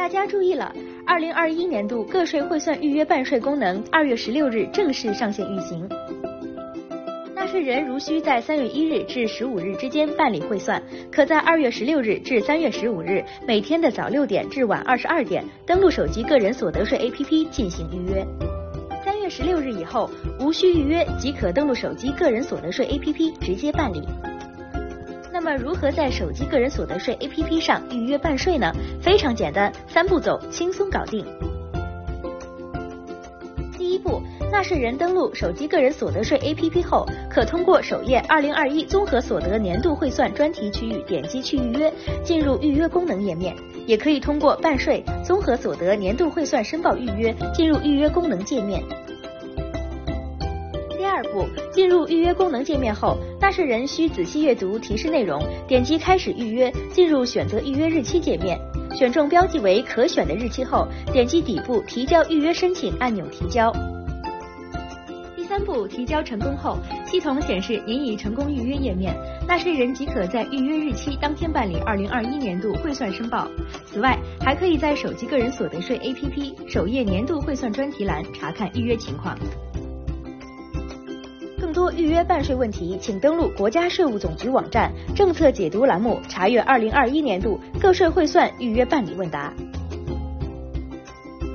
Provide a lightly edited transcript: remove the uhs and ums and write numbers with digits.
大家注意了，2021年度个税汇算预约办税功能2月16日正式上线运行。纳税人如需在3月1日至15日之间办理汇算，可在2月16日至3月15日每天的早6点至晚22点登录手机个人所得税 APP 进行预约。3月16日以后，无需预约即可登录手机个人所得税 APP 直接办理。那么如何在手机个人所得税 APP 上预约办税呢？非常简单，3步走，轻松搞定。第一步，纳税人登录手机个人所得税 APP 后，可通过首页2021综合所得年度汇算专题区域点击去预约，进入预约功能页面，也可以通过办税综合所得年度汇算申报预约，进入预约功能界面。第二步，进入预约功能界面后，纳税人需仔细阅读提示内容，点击开始预约，进入选择预约日期界面，选中标记为可选的日期后，点击底部提交预约申请按钮提交。第三步，提交成功后，系统显示您已成功预约页面，纳税人即可在预约日期当天办理2021年度汇算申报。此外，还可以在手机个人所得税 APP 首页年度汇算专题栏查看预约情况。更多预约办税问题，请登录国家税务总局网站政策解读栏目，查阅2021年度个税汇算预约办理问答。